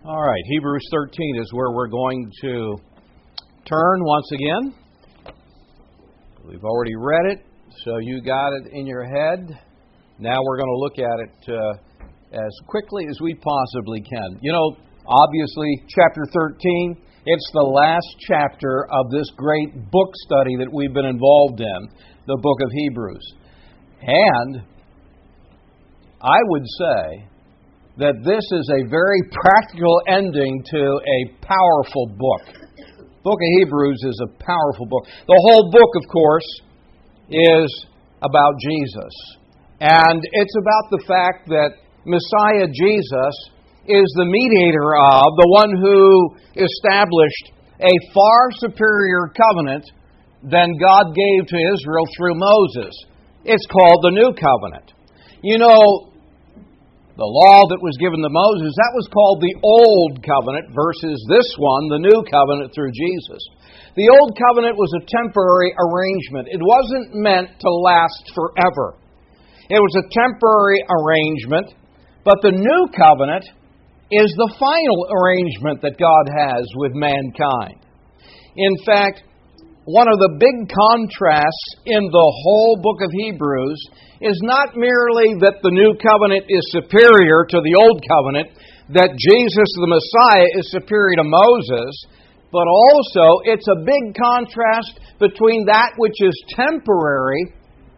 All right, Hebrews 13 is where we're going to turn once again. We've already read it, so you got it in your head. Now we're going to look at it as quickly as we possibly can. You know, obviously, chapter 13, it's the last chapter of this great book study that we've been involved in, the book of Hebrews. And I would say that this is a very practical ending to a powerful book. The book of Hebrews is a powerful book. The whole book, of course, is about Jesus. And it's about the fact that Messiah Jesus is the mediator of, the one who established a far superior covenant than God gave to Israel through Moses. It's called the New Covenant. You know, the law that was given to Moses, that was called the Old Covenant versus this one, the New Covenant through Jesus. The Old Covenant was a temporary arrangement. It wasn't meant to last forever. It was a temporary arrangement, but the New Covenant is the final arrangement that God has with mankind. In fact, one of the big contrasts in the whole book of Hebrews is not merely that the New Covenant is superior to the Old Covenant, that Jesus the Messiah is superior to Moses, but also it's a big contrast between that which is temporary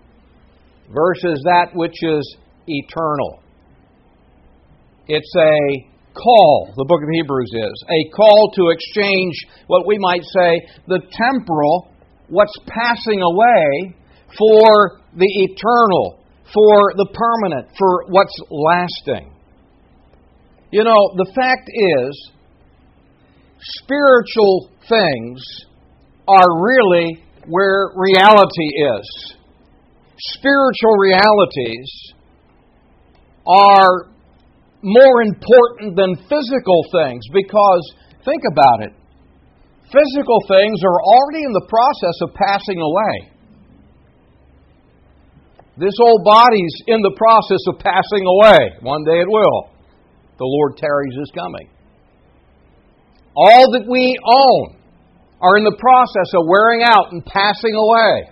versus that which is eternal. It's a call, the book of Hebrews is, a call to exchange what we might say the temporal, what's passing away, for the eternal, for the permanent, for what's lasting. You know, the fact is, spiritual things are really where reality is. Spiritual realities are more important than physical things because, think about it, physical things are already in the process of passing away. This old body's in the process of passing away. One day it will. The Lord tarries His coming. All that we own are in the process of wearing out and passing away.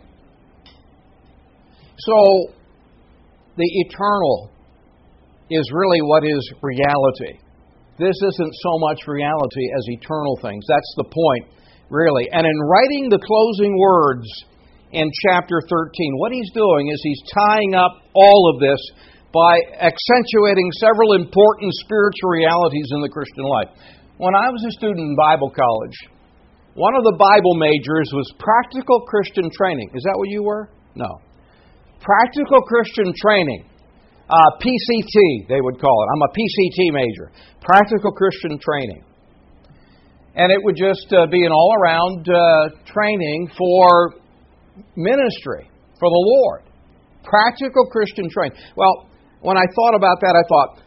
So, the eternal is really what is reality. This isn't so much reality as eternal things. That's the point, really. And in writing the closing words in chapter 13, what he's doing is he's tying up all of this by accentuating several important spiritual realities in the Christian life. When I was a student in Bible college, one of the Bible majors was practical Christian training. Is that what you were? No. Practical Christian training. PCT, they would call it. I'm a PCT major. Practical Christian training. And it would just be an all-around training for ministry, for the Lord. Practical Christian training. Well, when I thought about that, I thought,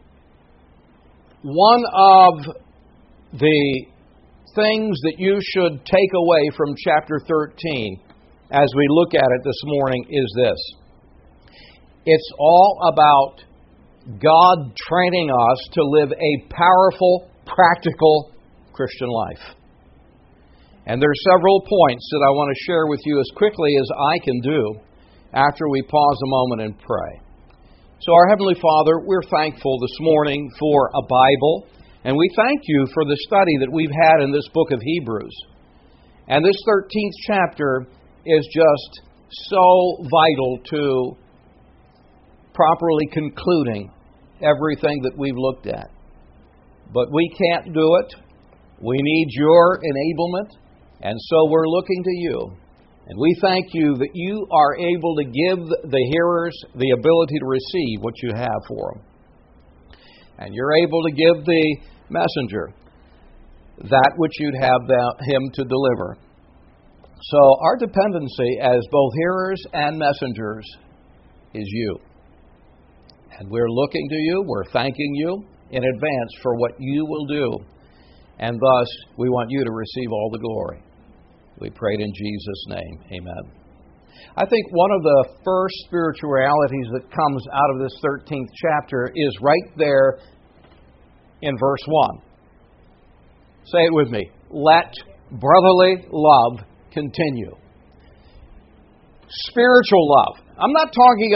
one of the things that you should take away from chapter 13 as we look at it this morning is this. It's all about God training us to live a powerful, practical Christian life. And there are several points that I want to share with you as quickly as I can do after we pause a moment and pray. So our Heavenly Father, we're thankful this morning for a Bible, and we thank You for the study that we've had in this book of Hebrews. And this 13th chapter is just so vital to properly concluding everything that we've looked at. But we can't do it. We need Your enablement, and so we're looking to You. And we thank You that You are able to give the hearers the ability to receive what You have for them. And You're able to give the messenger that which You'd have him to deliver. So our dependency as both hearers and messengers is You. And we're looking to You, we're thanking You in advance for what You will do. And thus, we want You to receive all the glory. We pray it in Jesus' name. Amen. I think one of the first spiritual realities that comes out of this 13th chapter is right there in verse 1. Say it with me. Let brotherly love continue. Spiritual love. I'm not talking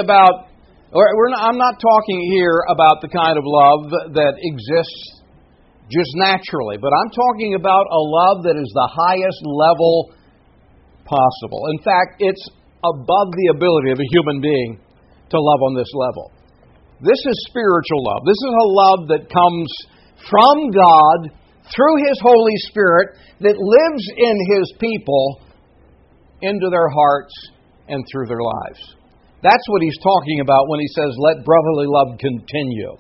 here about the kind of love that exists just naturally, but I'm talking about a love that is the highest level possible. In fact, it's above the ability of a human being to love on this level. This is spiritual love. This is a love that comes from God through His Holy Spirit that lives in His people into their hearts and through their lives. That's what He's talking about when He says, let brotherly love continue.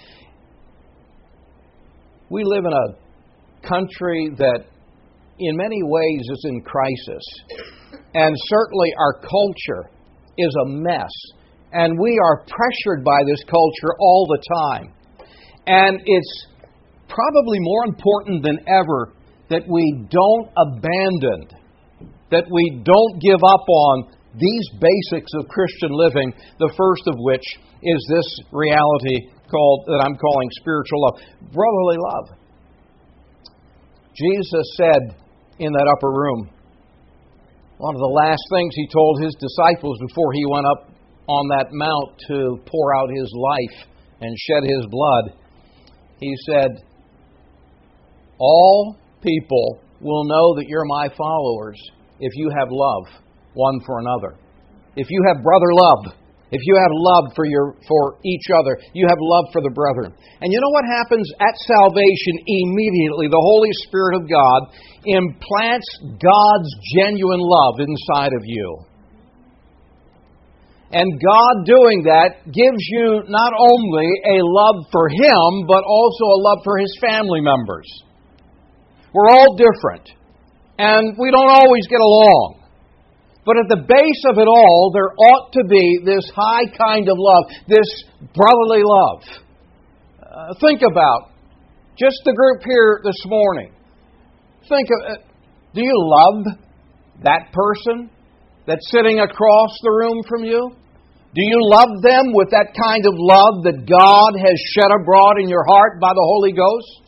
We live in a country that in many ways is in crisis. And certainly our culture is a mess. And we are pressured by this culture all the time. And it's probably more important than ever that we don't abandon, that we don't give up on these basics of Christian living, the first of which is this reality that I'm calling spiritual love. Brotherly love. Jesus said in that upper room, one of the last things He told His disciples before He went up on that mount to pour out His life and shed His blood, He said, all people will know that you're my followers if you have love one for another. If you have brother love, if you have love for each other, you have love for the brethren. And you know what happens at salvation immediately? The Holy Spirit of God implants God's genuine love inside of you. And God doing that gives you not only a love for Him, but also a love for His family members. We're all different, and we don't always get along. But at the base of it all, there ought to be this high kind of love, this brotherly love. Think about just the group here this morning. Think of do you love that person that's sitting across the room from you? Do you love them with that kind of love that God has shed abroad in your heart by the Holy Ghost?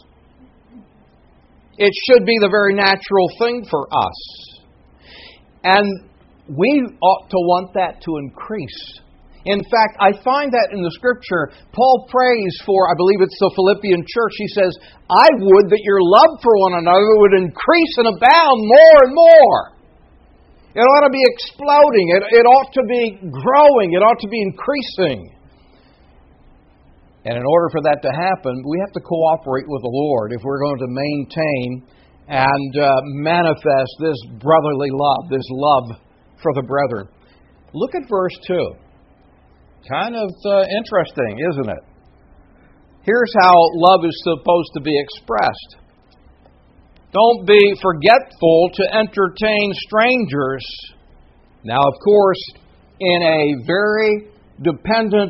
It should be the very natural thing for us. And we ought to want that to increase. In fact, I find that in the Scripture, Paul prays for, I believe it's the Philippian church, he says, I would that your love for one another would increase and abound more and more. It ought to be exploding. It ought to be growing. It ought to be increasing. And in order for that to happen, we have to cooperate with the Lord if we're going to maintain and manifest this brotherly love, this love for the brethren. Look at verse 2. Kind of interesting, isn't it? Here's how love is supposed to be expressed. Don't be forgetful to entertain strangers. Now, of course, in a very dependent,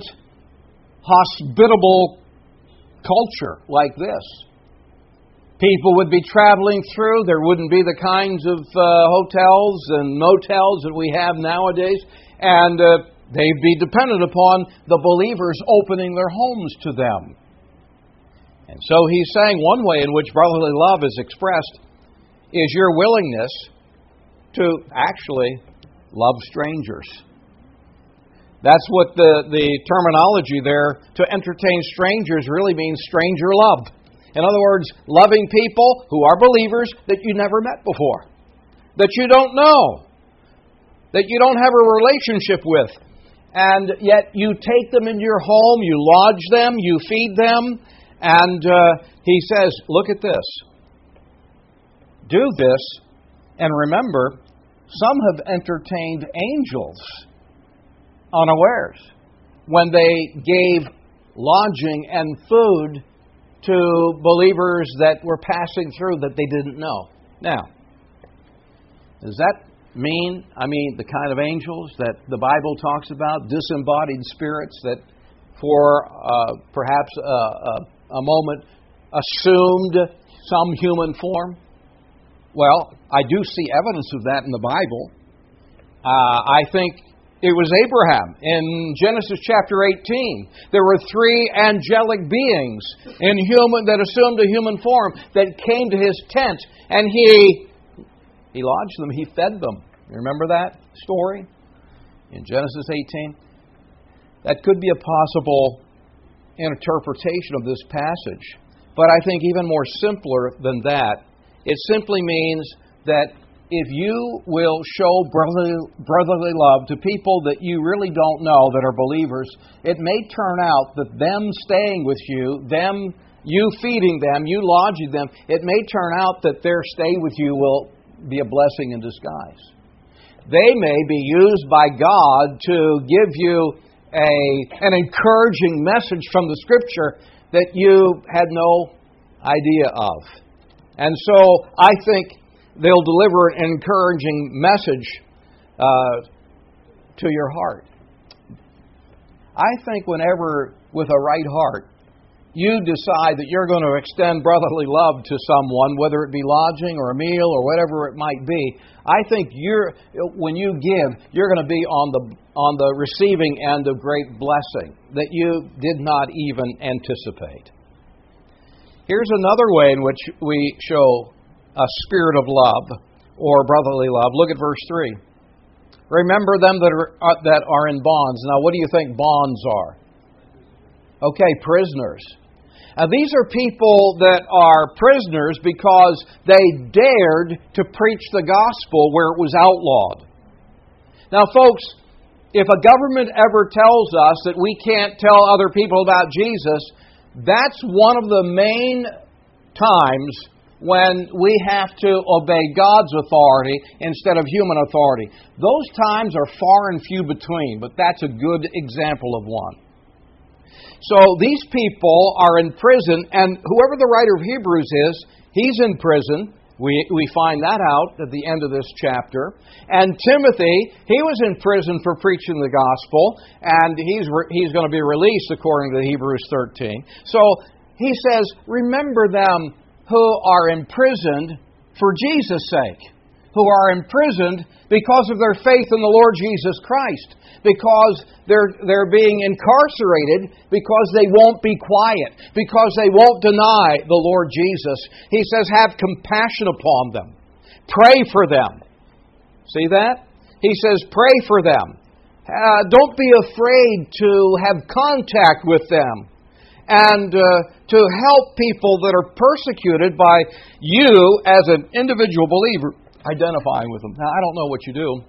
hospitable culture like this, people would be traveling through. There wouldn't be the kinds of hotels and motels that we have nowadays. And they'd be dependent upon the believers opening their homes to them. And so he's saying one way in which brotherly love is expressed is your willingness to actually love strangers. That's what the terminology there, to entertain strangers, really means stranger love. In other words, loving people who are believers that you never met before, that you don't know, that you don't have a relationship with, and yet you take them into your home, you lodge them, you feed them, and he says, look at this. Do this, and remember, some have entertained angels unawares when they gave lodging and food to believers that were passing through that they didn't know. Now, does that mean, the kind of angels that the Bible talks about, disembodied spirits that for perhaps a moment assumed some human form? Well, I do see evidence of that in the Bible. I think It was Abraham. In Genesis chapter 18, there were 3 angelic beings that assumed a human form that came to his tent, and he lodged them, he fed them. You remember that story in Genesis 18? That could be a possible interpretation of this passage. But I think even more simpler than that, it simply means that if you will show brotherly love to people that you really don't know that are believers, it may turn out that them staying with you, you feeding them, you lodging them, it may turn out that their stay with you will be a blessing in disguise. They may be used by God to give you an encouraging message from the Scripture that you had no idea of. And so I think they'll deliver an encouraging message to your heart. I think whenever, with a right heart, you decide that you're going to extend brotherly love to someone, whether it be lodging or a meal or whatever it might be, I think when you give, you're going to be on the receiving end of great blessing that you did not even anticipate. Here's another way in which we show a spirit of love or brotherly love. Look at verse 3. Remember them that are in bonds. Now, what do you think bonds are? Okay, prisoners. Now, these are people that are prisoners because they dared to preach the gospel where it was outlawed. Now, folks, if a government ever tells us that we can't tell other people about Jesus, that's one of the main times when we have to obey God's authority instead of human authority. Those times are far and few between, but that's a good example of one. So these people are in prison, and whoever the writer of Hebrews is, he's in prison. We find that out at the end of this chapter. And Timothy, he was in prison for preaching the gospel, and he's going to be released according to Hebrews 13. So he says, remember them who are imprisoned for Jesus' sake, who are imprisoned because of their faith in the Lord Jesus Christ, because they're being incarcerated because they won't be quiet, because they won't deny the Lord Jesus. He says, have compassion upon them. Pray for them. See that? He says, pray for them. Don't be afraid to have contact with them and to help people that are persecuted by you as an individual believer, identifying with them. Now, I don't know what you do,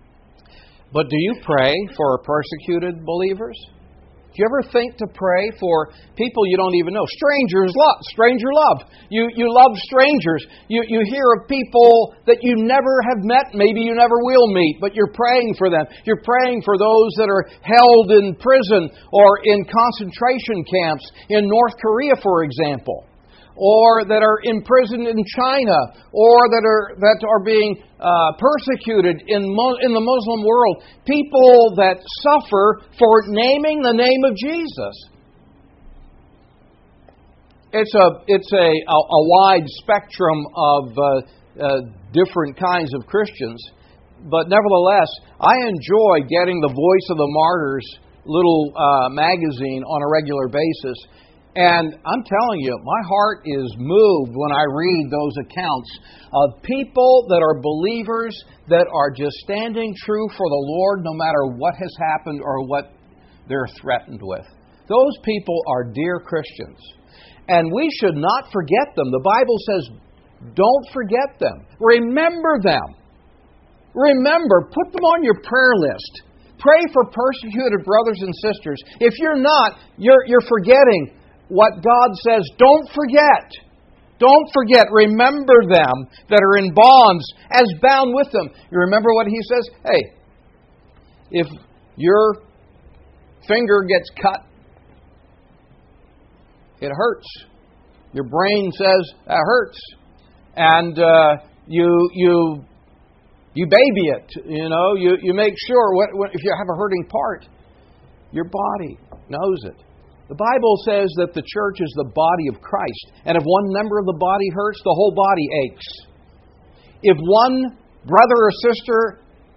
but do you pray for persecuted believers? Do you ever think to pray for people you don't even know? Stranger love. You love strangers. You hear of people that you never have met, maybe you never will meet, but you're praying for them. You're praying for those that are held in prison or in concentration camps in North Korea, for example, or that are imprisoned in China, or that are being persecuted in the Muslim world. People that suffer for naming the name of Jesus. It's a wide spectrum of different kinds of Christians, but nevertheless, I enjoy getting the Voice of the Martyrs little magazine on a regular basis. And I'm telling you, my heart is moved when I read those accounts of people that are believers that are just standing true for the Lord no matter what has happened or what they're threatened with. Those people are dear Christians. And we should not forget them. The Bible says, don't forget them. Remember them. Remember, put them on your prayer list. Pray for persecuted brothers and sisters. If you're not, you're forgetting what God says. Don't forget. Don't forget. Remember them that are in bonds as bound with them. You remember what he says? Hey, if your finger gets cut, it hurts. Your brain says that hurts. And you baby it. You make sure if you have a hurting part, your body knows it. The Bible says that the church is the body of Christ. And if one member of the body hurts, the whole body aches. If one brother or sister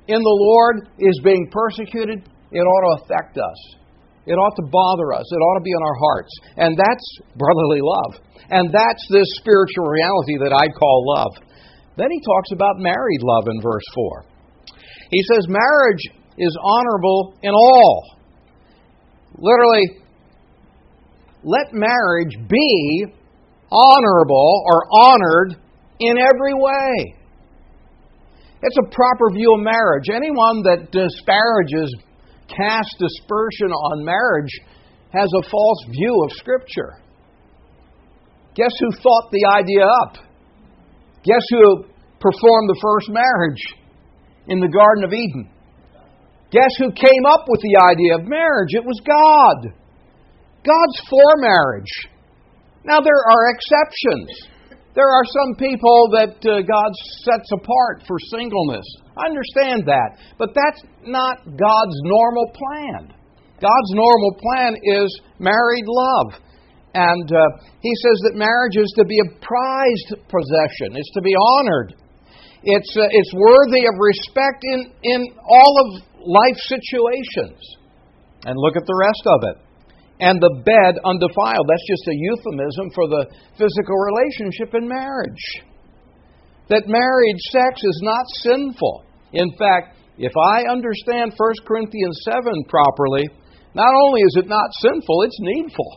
in the Lord is being persecuted, it ought to affect us. It ought to bother us. It ought to be in our hearts. And that's brotherly love. And that's this spiritual reality that I call love. Then he talks about married love in verse 4. He says marriage is honorable in all. Literally, let marriage be honorable or honored in every way. It's a proper view of marriage. Anyone that disparages, casts dispersion on marriage has a false view of Scripture. Guess who thought the idea up? Guess who performed the first marriage in the Garden of Eden? Guess who came up with the idea of marriage? It was God. God's for marriage. Now, there are exceptions. There are some people that God sets apart for singleness. I understand that. But that's not God's normal plan. God's normal plan is married love. And he says that marriage is to be a prized possession. It's to be honored. It's worthy of respect in all of life situations. And look at the rest of it. And the bed undefiled. That's just a euphemism for the physical relationship in marriage. That married sex is not sinful. In fact, if I understand 1 Corinthians 7 properly, not only is it not sinful, it's needful.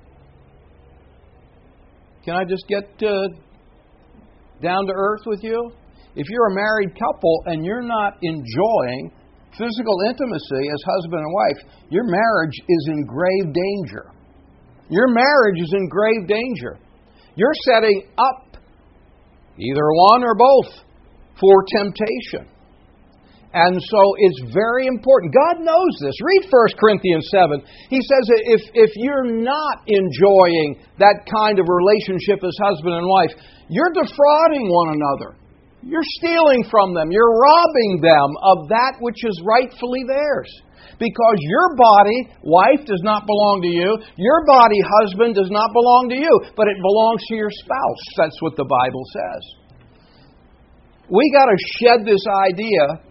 Can I just get down to earth with you? If you're a married couple and you're not enjoying physical intimacy as husband and wife, your marriage is in grave danger. Your marriage is in grave danger. You're setting up either one or both for temptation. And so it's very important. God knows this. Read 1 Corinthians 7. He says that if you're not enjoying that kind of relationship as husband and wife, you're defrauding one another. You're stealing from them. You're robbing them of that which is rightfully theirs. Because your body, wife, does not belong to you. Your body, husband, does not belong to you. But it belongs to your spouse. That's what the Bible says. We got to shed this idea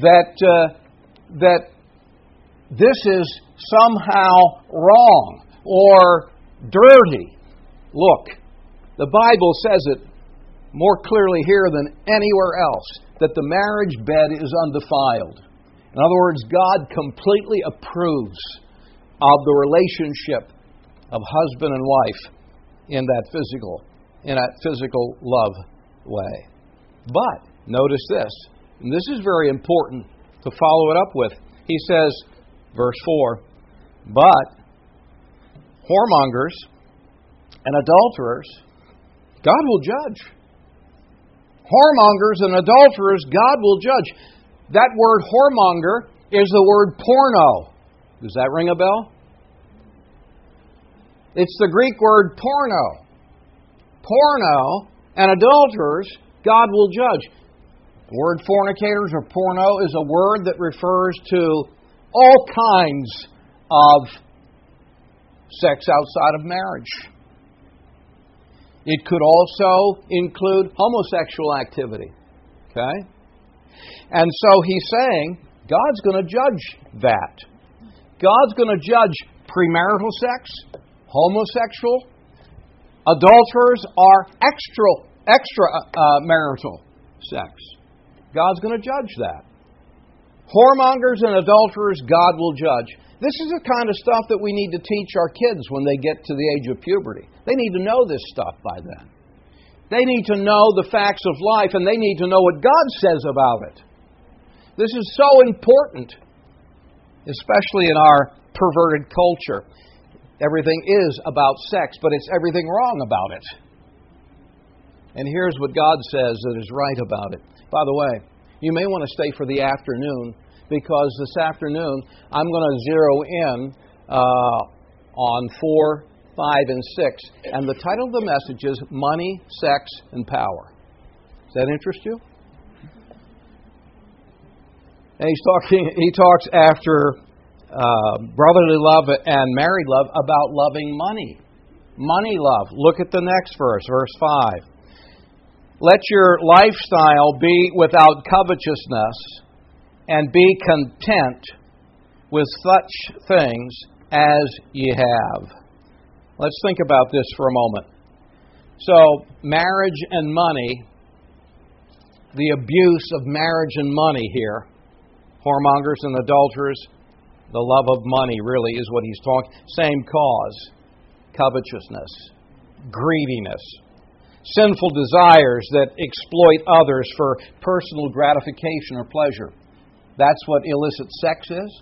that this is somehow wrong or dirty. Look, the Bible says it more clearly here than anywhere else, that the marriage bed is undefiled. In other words, God completely approves of the relationship of husband and wife in that physical love way. But notice this, and this is very important to follow it up with. He says, verse 4, but whoremongers and adulterers, God will judge. Whoremongers and adulterers, God will judge. That word whoremonger is the word porno. Does that ring a bell? It's the Greek word porno. Porno and adulterers, God will judge. The word fornicators or porno is a word that refers to all kinds of sex outside of marriage. It could also include homosexual activity. Okay? And so he's saying, God's going to judge that. God's going to judge premarital sex, homosexual, adulterers, or extramarital sex. God's going to judge that. Whoremongers and adulterers, God will judge. This is the kind of stuff that we need to teach our kids when they get to the age of puberty. They need to know this stuff by then. They need to know the facts of life, and they need to know what God says about it. This is so important, especially in our perverted culture. Everything is about sex, but it's everything wrong about it. And here's what God says that is right about it. By the way, you may want to stay for the afternoon, because this afternoon I'm going to zero in on 4, 5, and 6. And the title of the message is Money, Sex, and Power. Does that interest you? And he talks after brotherly love and married love about loving money. Money love. Look at the next verse, verse 5. Let your lifestyle be without covetousness. and be content with such things as ye have. Let's think about this for a moment. So, marriage and money, the abuse of marriage and money here, whoremongers and adulterers, the love of money really is what he's talking. Same cause, covetousness, greediness, sinful desires that exploit others for personal gratification or pleasure. That's what illicit sex is.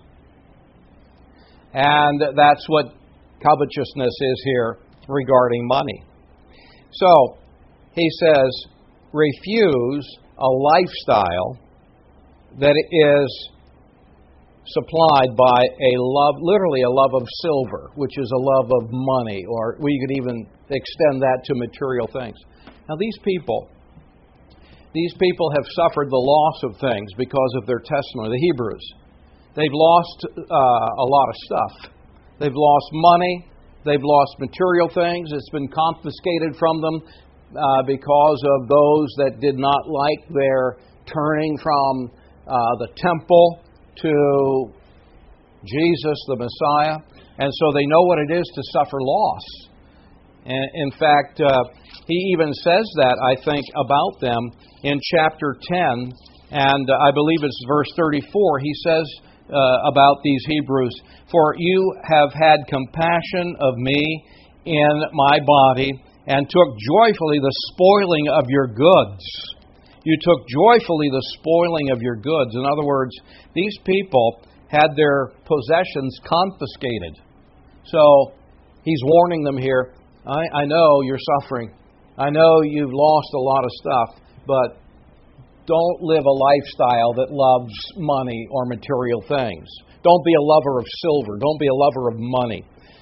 And that's what covetousness is here regarding money. So, he says, refuse a lifestyle that is supplied by a love, literally a love of silver, which is a love of money, or we could even extend that to material things. Now, these people have suffered the loss of things because of their testimony, the Hebrews. They've lost a lot of stuff. They've lost money. They've lost material things. It's been confiscated from them because of those that did not like their turning from the temple to Jesus, the Messiah. And so they know what it is to suffer loss. And in fact, he even says that, I think, about them in chapter 10. And I believe it's verse 34. He says about these Hebrews, "For you have had compassion of me in my body, and took joyfully the spoiling of your goods." You took joyfully the spoiling of your goods. In other words, these people had their possessions confiscated. So he's warning them here, I know you're suffering. I know you've lost a lot of stuff, but don't live a lifestyle that loves money or material things. Don't be a lover of silver. Don't be a lover of money.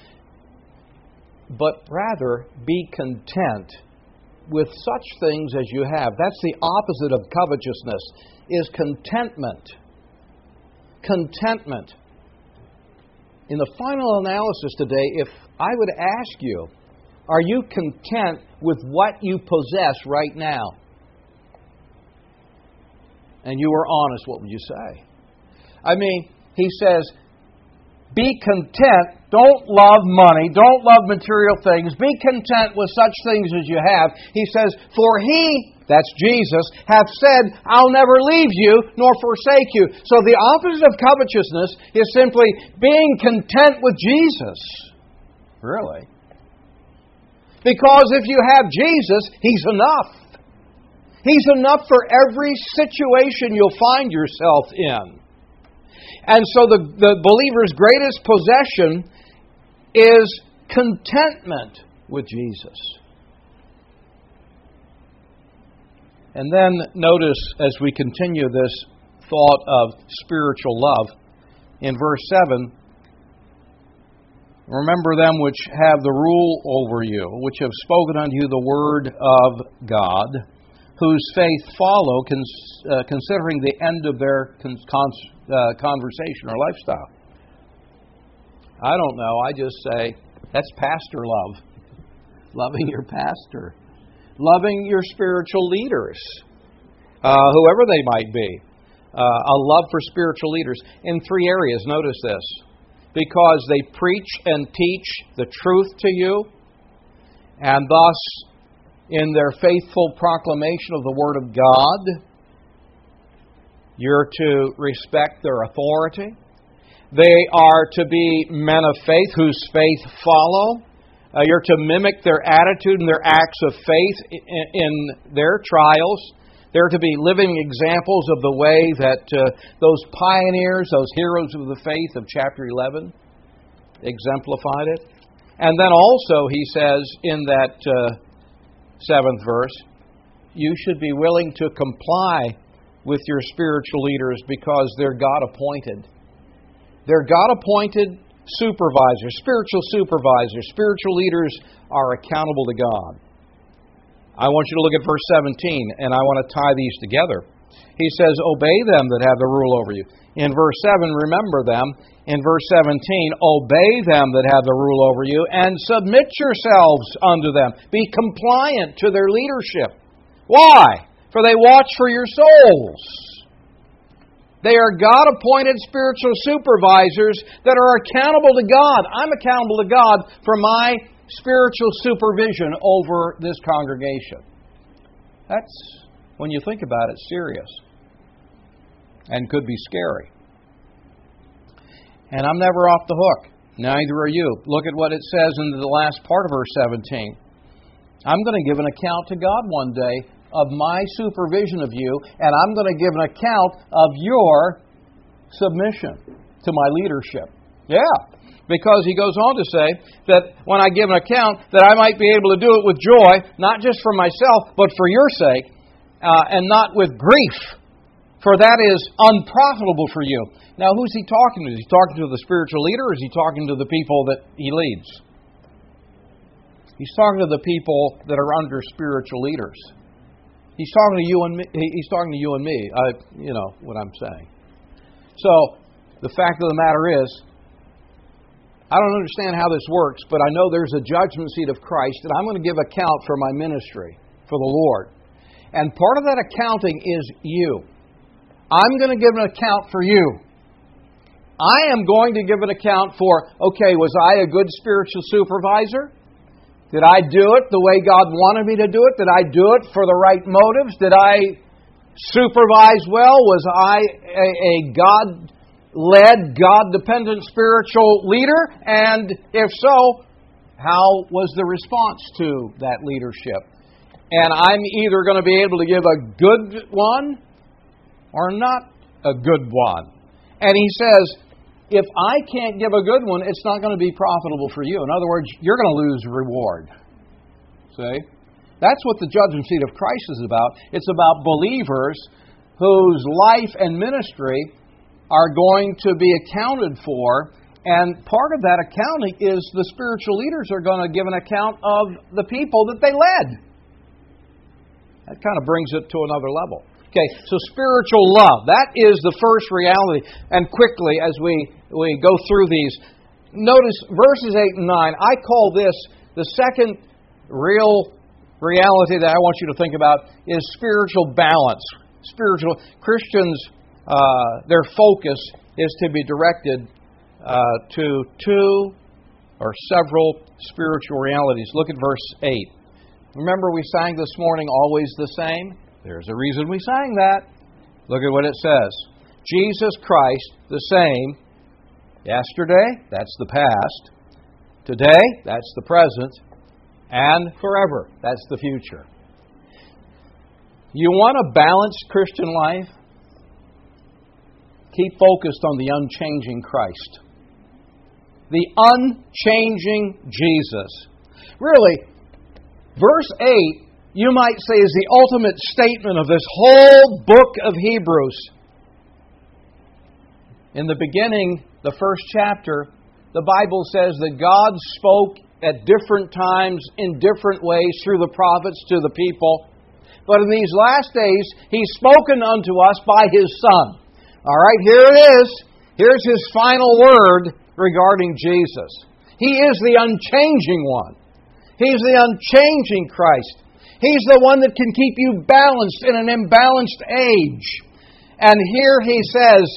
But rather, be content with such things as you have. That's the opposite of covetousness, is contentment. Contentment. In the final analysis today, if I would ask you, are you content with what you possess right now? And you were honest, what would you say? I mean, he says, be content. Don't love money. Don't love material things. Be content with such things as you have. He says, for He, that's Jesus, hath said, I'll never leave you nor forsake you. So the opposite of covetousness is simply being content with Jesus. Really? Because if you have Jesus, He's enough. He's enough for every situation you'll find yourself in. And so the believer's greatest possession is contentment with Jesus. And then notice as we continue this thought of spiritual love, in verse 7, remember them which have the rule over you, which have spoken unto you the word of God, whose faith follow, considering the end of their conversation or lifestyle. I don't know. I just say, that's pastor love. Loving your pastor. Loving your spiritual leaders, whoever they might be. A love for spiritual leaders in 3 areas. Notice this. Because they preach and teach the truth to you, and thus, in their faithful proclamation of the Word of God, you're to respect their authority. They are to be men of faith whose faith follow. You're to mimic their attitude and their acts of faith in their trials. They're to be living examples of the way that those pioneers, those heroes of the faith of chapter 11, exemplified it. And then also, he says in that 7th verse, you should be willing to comply with your spiritual leaders because they're God-appointed. They're God-appointed supervisors, spiritual supervisors. Spiritual leaders are accountable to God. I want you to look at verse 17, and I want to tie these together. He says, obey them that have the rule over you. In verse 7, remember them. In verse 17, obey them that have the rule over you, and submit yourselves unto them. Be compliant to their leadership. Why? For they watch for your souls. They are God-appointed spiritual supervisors that are accountable to God. I'm accountable to God for my spiritual supervision over this congregation. That's, when you think about it, serious and could be scary. And I'm never off the hook. Neither are you. Look at what it says in the last part of verse 17. I'm going to give an account to God one day of my supervision of you, and I'm going to give an account of your submission to my leadership. Yeah, because he goes on to say that when I give an account, that I might be able to do it with joy, not just for myself, but for your sake, and not with grief, for that is unprofitable for you. Now, who's he talking to? Is he talking to the spiritual leader, or is he talking to the people that he leads? He's talking to the people that are under spiritual leaders. He's talking to you and me. He's talking to you and me. You know what I'm saying. So, the fact of the matter is, I don't understand how this works, but I know there's a judgment seat of Christ, and I'm going to give account for my ministry, for the Lord. And part of that accounting is you. I'm going to give an account for you. I am going to give an account for, okay, was I a good spiritual supervisor? Did I do it the way God wanted me to do it? Did I do it for the right motives? Did I supervise well? Was I a God-led, God-dependent spiritual leader? And if so, how was the response to that leadership? And I'm either going to be able to give a good one or not a good one. And he says, if I can't give a good one, it's not going to be profitable for you. In other words, you're going to lose reward. See? That's what the judgment seat of Christ is about. It's about believers whose life and ministry are going to be accounted for. And part of that accounting is the spiritual leaders are going to give an account of the people that they led. That kind of brings it to another level. Okay, so spiritual love, that is the first reality. And quickly, as we go through these, notice verses 8 and 9. I call this the second real reality that I want you to think about is spiritual balance. Spiritual Christians, their focus is to be directed to two or several spiritual realities. Look at verse 8. Remember we sang this morning, always the same? There's a reason we sang that. Look at what it says. Jesus Christ, the same. Yesterday, that's the past. Today, that's the present. And forever, that's the future. You want a balanced Christian life? Keep focused on the unchanging Christ. The unchanging Jesus. Really, verse 8, you might say, is the ultimate statement of this whole book of Hebrews. In the beginning, the first chapter, the Bible says that God spoke at different times in different ways through the prophets to the people. But in these last days, He's spoken unto us by His Son. All right, here it is. Here's His final word regarding Jesus. He is the unchanging one. He's the unchanging Christ. He's the one that can keep you balanced in an imbalanced age. And here He says,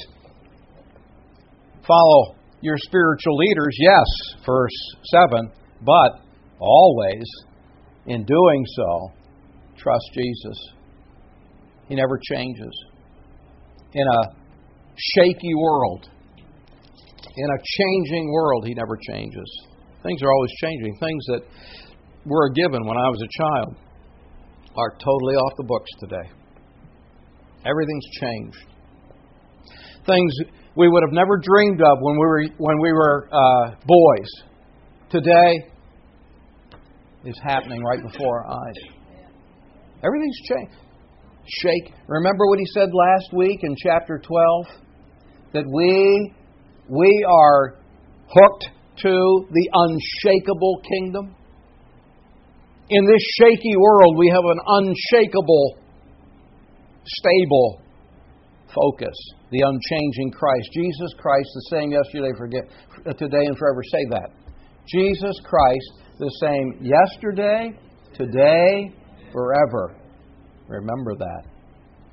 follow your spiritual leaders, yes, verse 7, but always, in doing so, trust Jesus. He never changes. In a shaky world, in a changing world, He never changes. Things are always changing. Things that were a given when I was a child are totally off the books today. Everything's changed. Things we would have never dreamed of when we were boys, today is happening right before our eyes. Everything's changed. Remember what He said last week in chapter 12? That we are hooked to the unshakable kingdom. In this shaky world, we have an unshakable, stable focus. The unchanging Christ. Jesus Christ, the same yesterday, today, and forever. Say that. Jesus Christ, the same yesterday, today, forever. Remember that.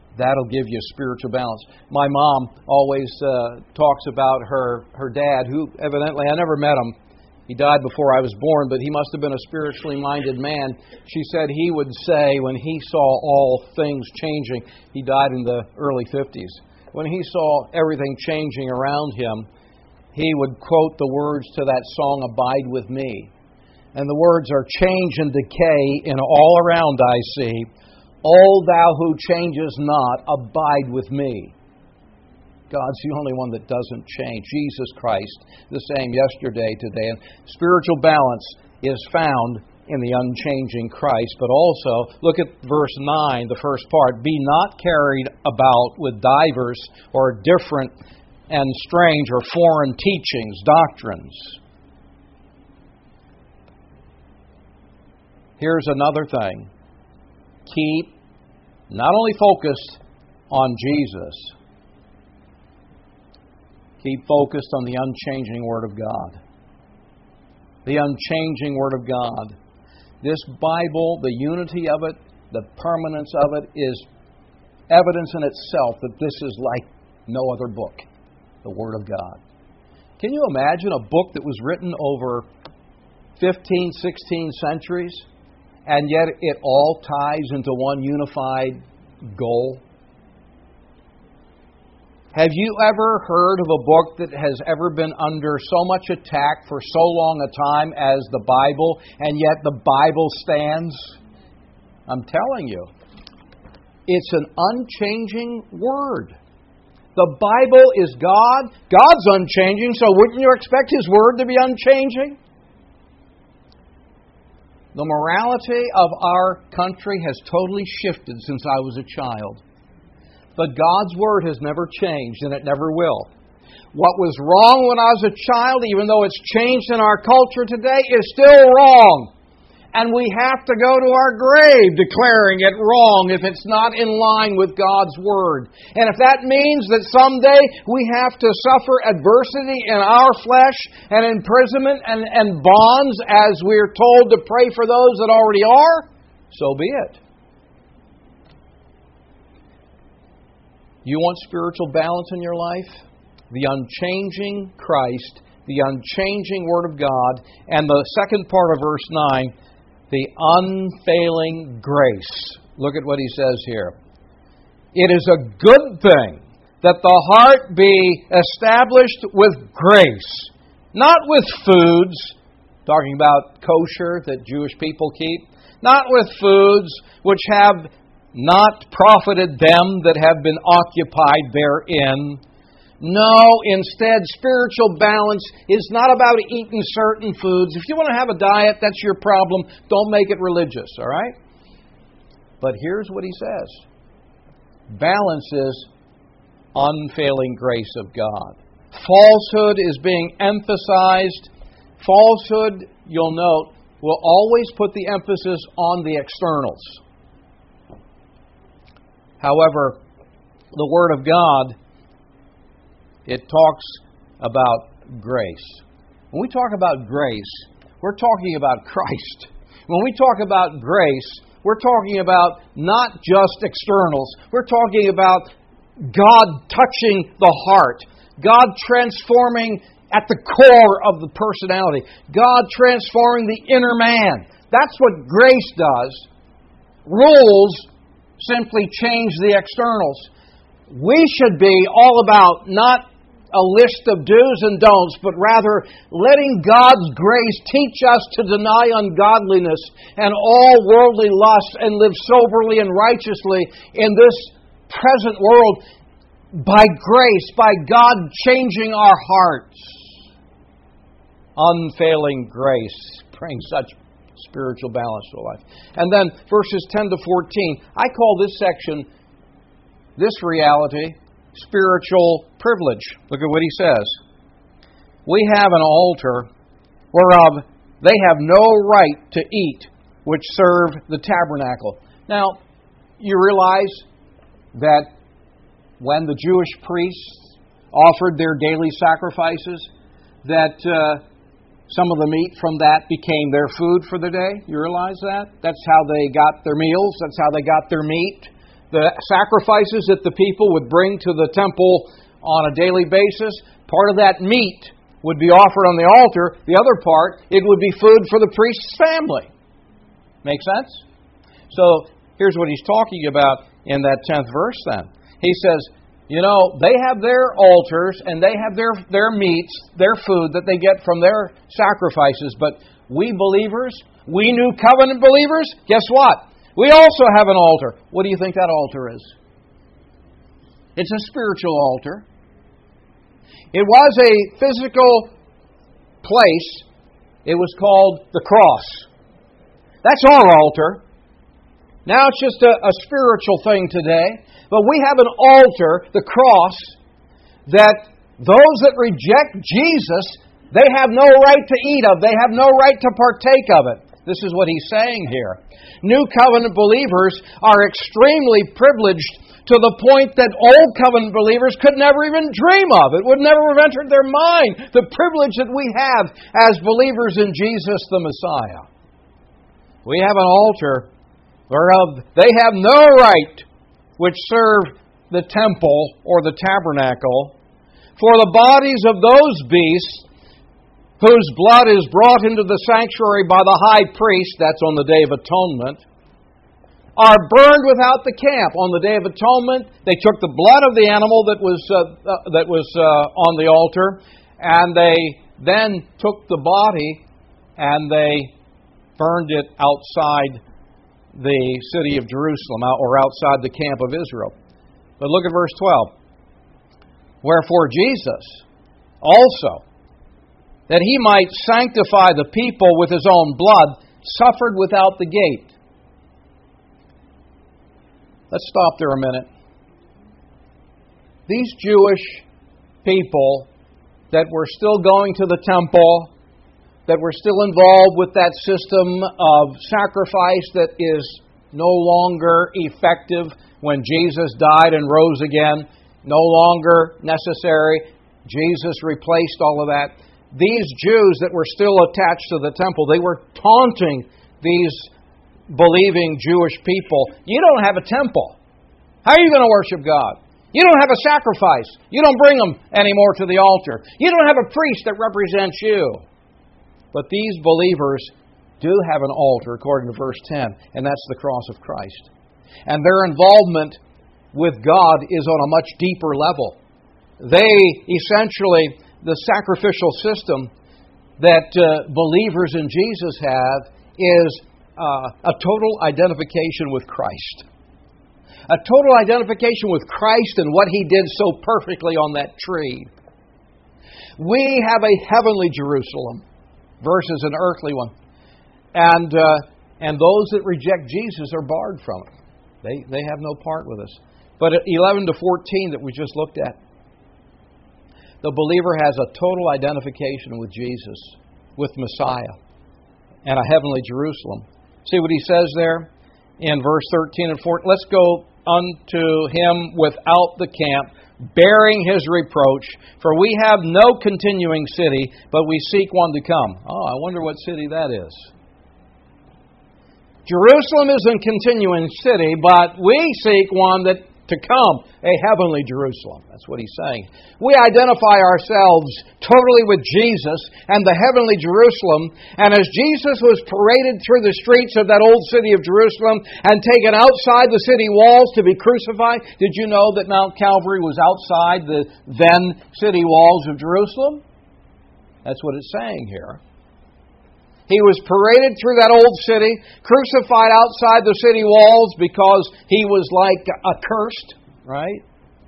That'll give you spiritual balance. My mom always talks about her dad, who evidently, I never met him. He died before I was born, but he must have been a spiritually minded man. She said he would say when he saw all things changing, he died in the early 50s. When he saw everything changing around him, he would quote the words to that song, "Abide with me." And the words are, "Change and decay in all around I see. O thou who changes not, abide with me." God's the only one that doesn't change. Jesus Christ, the same yesterday, today. And spiritual balance is found in the unchanging Christ. But also, look at verse 9, the first part. "Be not carried about with divers or different and strange or foreign teachings, doctrines." Here's another thing. Keep not only focused on Jesus, keep focused on the unchanging Word of God. The unchanging Word of God. This Bible, the unity of it, the permanence of it, is evidence in itself that this is like no other book, the Word of God. Can you imagine a book that was written over 15, 16 centuries, and yet it all ties into one unified goal? Have you ever heard of a book that has ever been under so much attack for so long a time as the Bible, and yet the Bible stands? I'm telling you, it's an unchanging Word. The Bible is God. God's unchanging, so wouldn't you expect His Word to be unchanging? The morality of our country has totally shifted since I was a child. But God's Word has never changed, and it never will. What was wrong when I was a child, even though it's changed in our culture today, is still wrong. And we have to go to our grave declaring it wrong if it's not in line with God's Word. And if that means that someday we have to suffer adversity in our flesh and imprisonment and bonds as we're told to pray for those that already are, so be it. You want spiritual balance in your life? The unchanging Christ, the unchanging Word of God, and the second part of verse 9, the unfailing grace. Look at what he says here. "It is a good thing that the heart be established with grace, not with foods," talking about kosher that Jewish people keep, "not with foods which have not profited them that have been occupied therein. No, instead, spiritual balance is not about eating certain foods. If you want to have a diet, that's your problem. Don't make it religious, all right? But here's what he says. Balance is unfailing grace of God. Falsehood is being emphasized. Falsehood, you'll note, will always put the emphasis on the externals. However, the Word of God, it talks about grace. When we talk about grace, we're talking about Christ. When we talk about grace, we're talking about not just externals. We're talking about God touching the heart, God transforming at the core of the personality, God transforming the inner man. That's what grace does. Rules simply change the externals. We should be all about not a list of do's and don'ts, but rather letting God's grace teach us to deny ungodliness and all worldly lust and live soberly and righteously in this present world by grace, by God changing our hearts. Unfailing grace brings such spiritual balance to life. And then verses 10 to 14, I call this section, this reality, spiritual privilege. Look at what he says. We have an altar whereof they have no right to eat, which serve the tabernacle. Now, you realize that when the Jewish priests offered their daily sacrifices, that some of the meat from that became their food for the day. You realize that? That's how they got their meals. That's how they got their meat. the sacrifices that the people would bring to the temple on a daily basis, part of that meat would be offered on the altar. The other part, it would be food for the priest's family. Make sense? So here's what he's talking about in that 10th verse then. He says, you know, they have their altars and they have their meats, their food that they get from their sacrifices. But we believers, we new covenant believers, guess what? We also have an altar. What do you think that altar is? It's a spiritual altar. It was a physical place. It was called the cross. That's our altar. Now it's just a spiritual thing today. But we have an altar, the cross, that those that reject Jesus, they have no right to eat of. They have no right to partake of it. This is what he's saying here. New covenant believers are extremely privileged to the point that old covenant believers could never even dream of. It would never have entered their mind, the privilege that we have as believers in Jesus the Messiah. We have an altar whereof they have no right which serve the temple or the tabernacle, for the bodies of those beasts whose blood is brought into the sanctuary by the high priest, that's on the Day of Atonement, are burned without the camp. On the Day of Atonement, they took the blood of the animal that was on the altar, and they then took the body and they burned it outside the city of Jerusalem, or outside the camp of Israel. But look at verse 12. Wherefore Jesus also, that he might sanctify the people with his own blood, suffered without the gate. Let's stop there a minute. These Jewish people that were still going to the temple, that were still involved with that system of sacrifice that is no longer effective when Jesus died and rose again, no longer necessary. Jesus replaced all of that. These Jews that were still attached to the temple, they were taunting these believing Jewish people. You don't have a temple. How are you going to worship God? You don't have a sacrifice. You don't bring them anymore to the altar. You don't have a priest that represents you. But these believers do have an altar, according to verse 10, and that's the cross of Christ. And their involvement with God is on a much deeper level. They essentially, the sacrificial system that believers in Jesus have is a total identification with Christ. A total identification with Christ and what He did so perfectly on that tree. We have a heavenly Jerusalem versus an earthly one. And those that reject Jesus are barred from it. They have no part with us. But at 11 to 14 that we just looked at, the believer has a total identification with Jesus, with Messiah, and a heavenly Jerusalem. See what he says there in verse 13 and 14? Let's go unto him without the camp, bearing his reproach, for we have no continuing city, but we seek one to come. Oh, I wonder what city that is. Jerusalem is a continuing city, but we seek one that to come, a heavenly Jerusalem. That's what he's saying. We identify ourselves totally with Jesus and the heavenly Jerusalem, and as Jesus was paraded through the streets of that old city of Jerusalem and taken outside the city walls to be crucified, did you know that Mount Calvary was outside the then city walls of Jerusalem? That's what it's saying here. He was paraded through that old city, crucified outside the city walls because he was like accursed, right?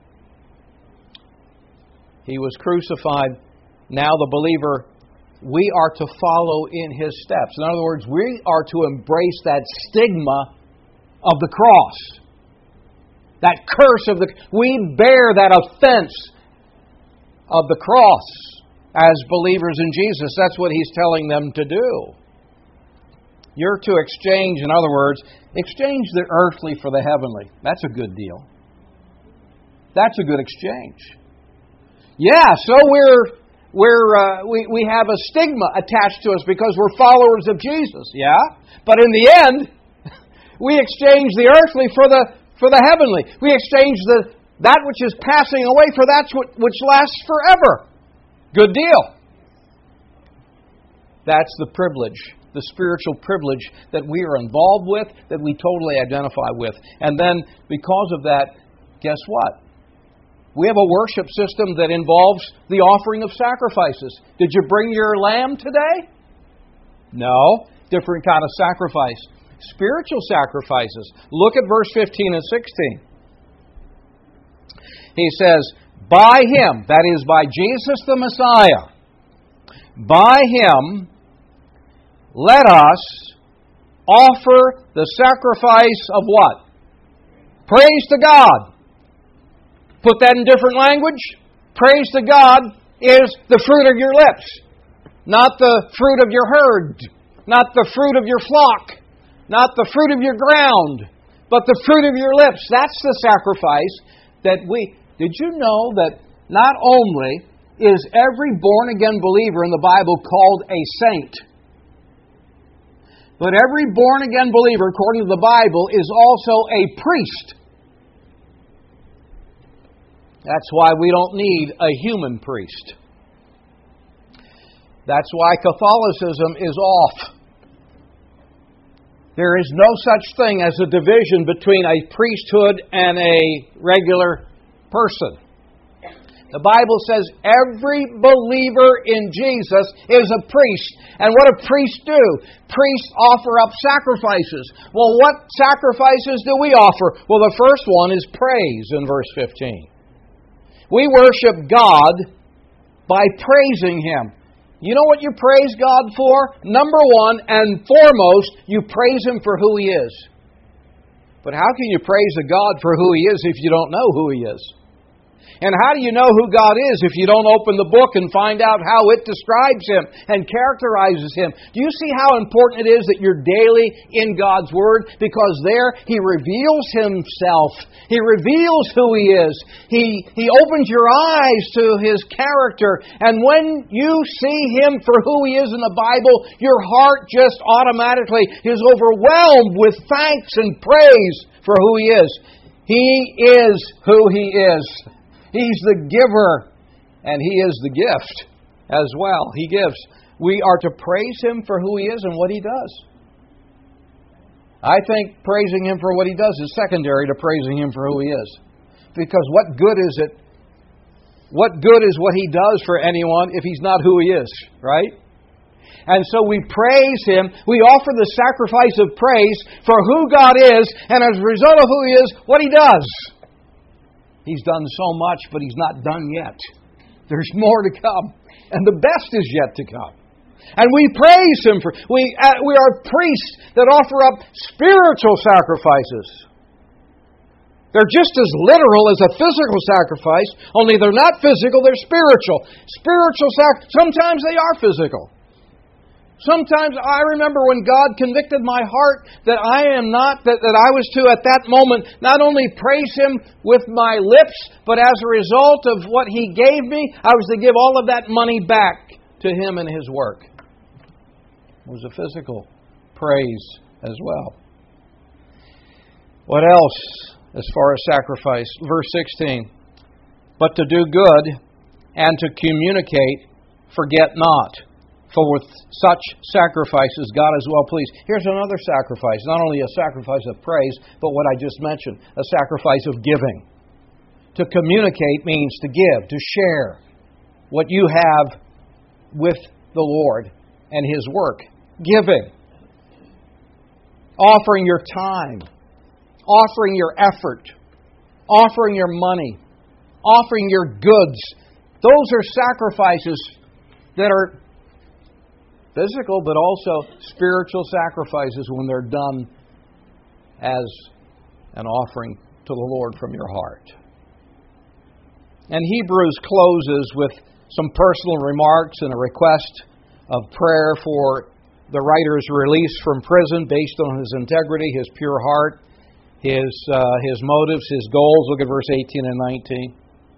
He was crucified. Now the believer, we are to follow in his steps. In other words, we are to embrace that stigma of the cross. That curse of we bear that offense of the cross. As believers in Jesus, that's what He's telling them to do. You're to exchange, in other words, exchange the earthly for the heavenly. That's a good deal. That's a good exchange. Yeah, so we have a stigma attached to us because we're followers of Jesus. Yeah, but in the end, we exchange the earthly for for the heavenly. We exchange that which is passing away for that which lasts forever. Good deal. That's the privilege, the spiritual privilege that we are involved with, that we totally identify with. And then, because of that, guess what? We have a worship system that involves the offering of sacrifices. Did you bring your lamb today? No. Different kind of sacrifice. Spiritual sacrifices. Look at verse 15 and 16. He says, by Him, that is by Jesus the Messiah, by Him, let us offer the sacrifice of what? Praise to God. Put that in different language. Praise to God is the fruit of your lips. Not the fruit of your herd. Not the fruit of your flock. Not the fruit of your ground. But the fruit of your lips. That's the sacrifice that we... Did you know that not only is every born-again believer in the Bible called a saint, but every born-again believer, according to the Bible, is also a priest. That's why we don't need a human priest. That's why Catholicism is off. There is no such thing as a division between a priesthood and a regular person. The Bible says every believer in Jesus is a priest. And what do priests do? Priests offer up sacrifices. Well, what sacrifices do we offer? Well, the first one is praise in verse 15. We worship God by praising Him. You know what you praise God for? Number one and foremost, you praise Him for who He is. But how can you praise a God for who He is if you don't know who He is? And how do you know who God is if you don't open the book and find out how it describes Him and characterizes Him? Do you see how important it is that you're daily in God's Word? Because there He reveals Himself. He reveals who He is. He opens your eyes to His character. And when you see Him for who He is in the Bible, your heart just automatically is overwhelmed with thanks and praise for who He is. He is who He is. He's the giver, and He is the gift as well. He gives. We are to praise Him for who He is and what He does. I think praising Him for what He does is secondary to praising Him for who He is. Because what good is it? What good is what He does for anyone if He's not who He is, right? And so we praise Him. We offer the sacrifice of praise for who God is, and as a result of who He is, what He does. He's done so much, but He's not done yet. There's more to come. And the best is yet to come. And we praise Him for... We are priests that offer up spiritual sacrifices. They're just as literal as a physical sacrifice, only they're not physical, they're spiritual. Sometimes they are physical. Sometimes I remember when God convicted my heart that I was to at that moment not only praise Him with my lips, but as a result of what He gave me, I was to give all of that money back to Him and His work. It was a physical praise as well. What else as far as sacrifice? Verse 16. But to do good and to communicate, forget not. For with such sacrifices, God is well pleased. Here's another sacrifice. Not only a sacrifice of praise, but what I just mentioned, a sacrifice of giving. To communicate means to give, to share what you have with the Lord and His work. Giving. Offering your time. Offering your effort. Offering your money. Offering your goods. Those are sacrifices that are physical, but also spiritual sacrifices when they're done as an offering to the Lord from your heart. And Hebrews closes with some personal remarks and a request of prayer for the writer's release from prison based on his integrity, his pure heart, his motives, his goals. Look at verse 18 and 19.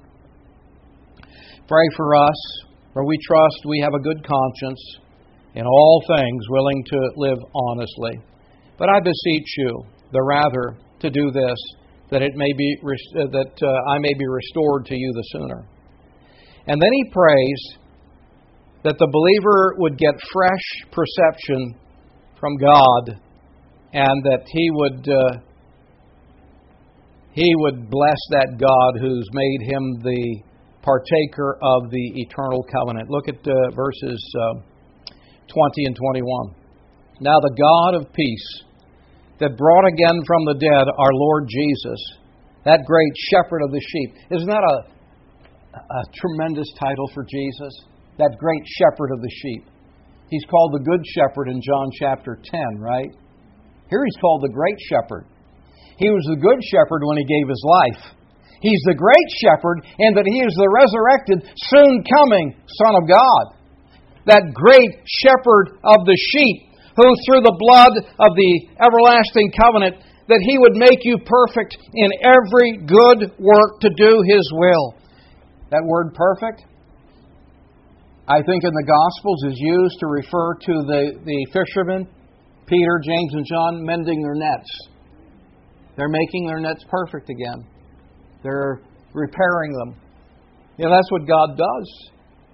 Pray for us, for we trust we have a good conscience in all things, willing to live honestly. But I beseech you, the rather, to do this, that I may be restored to you the sooner. And then he prays that the believer would get fresh perception from God, and that he would bless that God who's made him the partaker of the eternal covenant. Look at verses 20 and 21. Now the God of peace, that brought again from the dead our Lord Jesus, that great shepherd of the sheep. Isn't that a tremendous title for Jesus? That great shepherd of the sheep. He's called the Good Shepherd in John chapter 10, right? Here he's called the Great Shepherd. He was the Good Shepherd when he gave his life. He's the Great Shepherd in that he is the resurrected, soon coming Son of God. That great shepherd of the sheep, who through the blood of the everlasting covenant, that he would make you perfect in every good work to do his will. That word perfect, I think in the Gospels, is used to refer to the fishermen, Peter, James, and John, mending their nets. They're making their nets perfect again. They're repairing them. You know, that's what God does.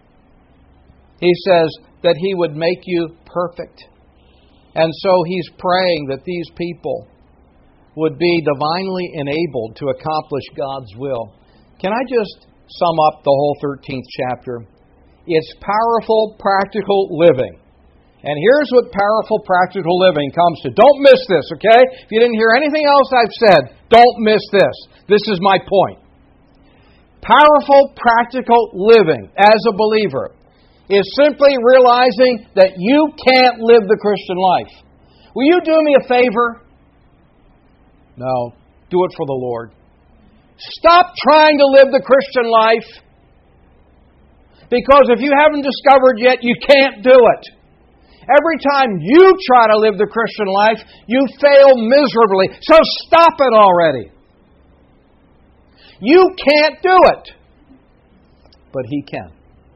He says that he would make you perfect. And so he's praying that these people would be divinely enabled to accomplish God's will. Can I just sum up the whole 13th chapter? It's powerful, practical living. And here's what powerful, practical living comes to. Don't miss this, okay? If you didn't hear anything else I've said, don't miss this. This is my point. Powerful, practical living as a believer is simply realizing that you can't live the Christian life. Will you do me a favor? No. Do it for the Lord. Stop trying to live the Christian life, because if you haven't discovered yet, you can't do it. Every time you try to live the Christian life, you fail miserably. So stop it already. You can't do it. But He can.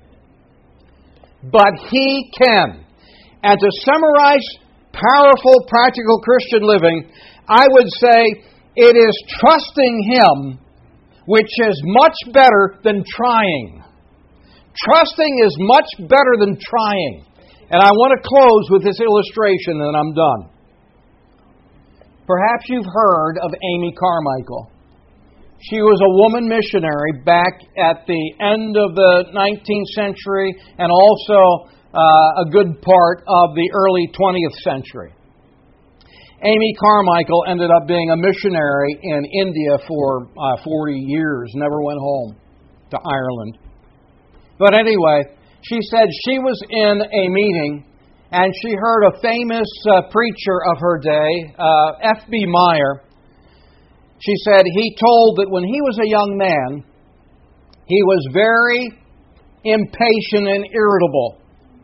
But He can. And to summarize powerful, practical Christian living, I would say it is trusting Him, which is much better than trying. Trusting is much better than trying. And I want to close with this illustration, and I'm done. Perhaps you've heard of Amy Carmichael. She was a woman missionary back at the end of the 19th century and also a good part of the early 20th century. Amy Carmichael ended up being a missionary in India for 40 years, never went home to Ireland. But anyway, she said she was in a meeting and she heard a famous preacher of her day, F.B. Meyer. She said he told that when he was a young man, he was very impatient and irritable.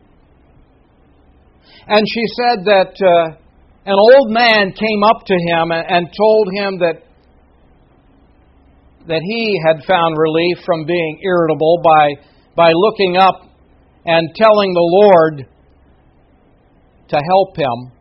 And she said that an old man came up to him and told him that he had found relief from being irritable by looking up and telling the Lord to help him.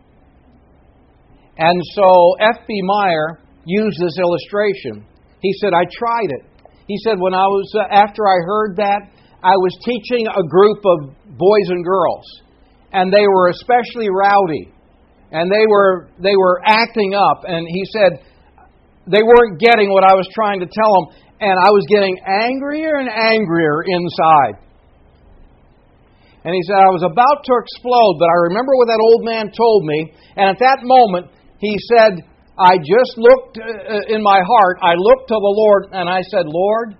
And so F.B. Meyer used this illustration. He said, I tried it. He said, after I heard that, I was teaching a group of boys and girls, and they were especially rowdy, and they were acting up, and he said they weren't getting what I was trying to tell them, and I was getting angrier and angrier inside. And he said, I was about to explode, but I remember what that old man told me. And at that moment, he said, I just looked in my heart, I looked to the Lord, and I said, Lord,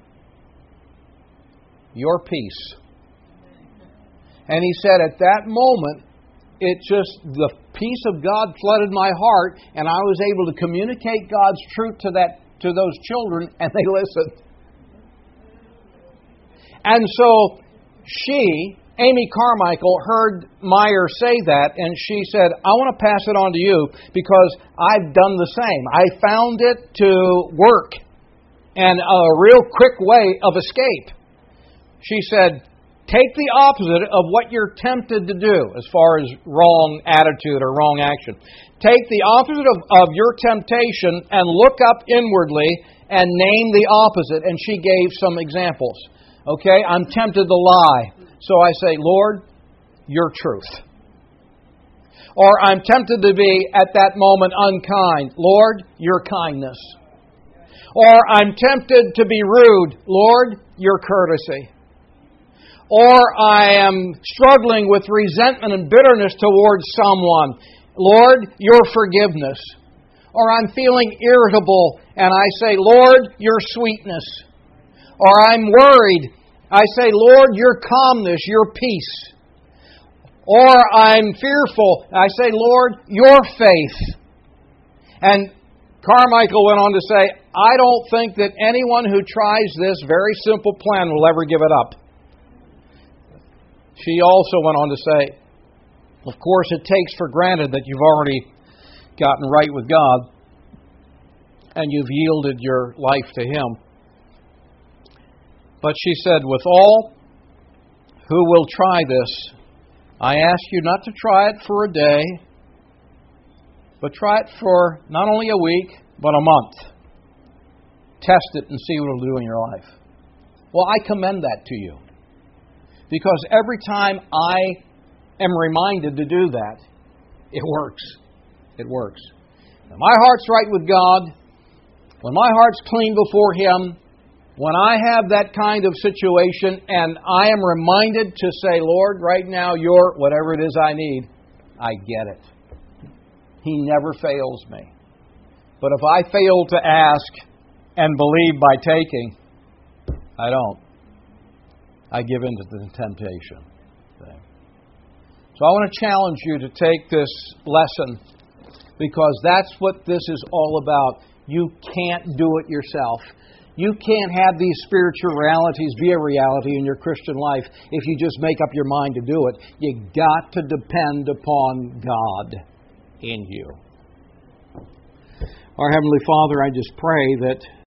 your peace. And he said, at that moment, the peace of God flooded my heart, and I was able to communicate God's truth to those children, and they listened. And so Amy Carmichael, heard Meyer say that, and she said, I want to pass it on to you because I've done the same. I found it to work and a real quick way of escape. She said, Take the opposite of what you're tempted to do as far as wrong attitude or wrong action. Take the opposite of your temptation and look up inwardly and name the opposite. And she gave some examples. Okay, I'm tempted to lie. So I say, Lord, your truth. Or I'm tempted to be, at that moment, unkind. Lord, your kindness. Or I'm tempted to be rude. Lord, your courtesy. Or I am struggling with resentment and bitterness towards someone. Lord, your forgiveness. Or I'm feeling irritable and I say, Lord, your sweetness. Or I'm worried. I say, Lord, your calmness, your peace. Or I'm fearful. I say, Lord, your faith. And Carmichael went on to say, I don't think that anyone who tries this very simple plan will ever give it up. She also went on to say, of course, it takes for granted that you've already gotten right with God and you've yielded your life to Him. But she said, with all who will try this, I ask you not to try it for a day, but try it for not only a week, but a month. Test it and see what it'll do in your life. Well, I commend that to you. Because every time I am reminded to do that, it works. It works. When my heart's right with God, when my heart's clean before Him, when I have that kind of situation and I am reminded to say, Lord, right now, you're whatever it is I need, I get it. He never fails me. But if I fail to ask and believe by taking, I don't. I give in to the temptation. So I want to challenge you to take this lesson because that's what this is all about. You can't do it yourself. You can't have these spiritual realities be a reality in your Christian life if you just make up your mind to do it. You've got to depend upon God in you. Our Heavenly Father, I just pray that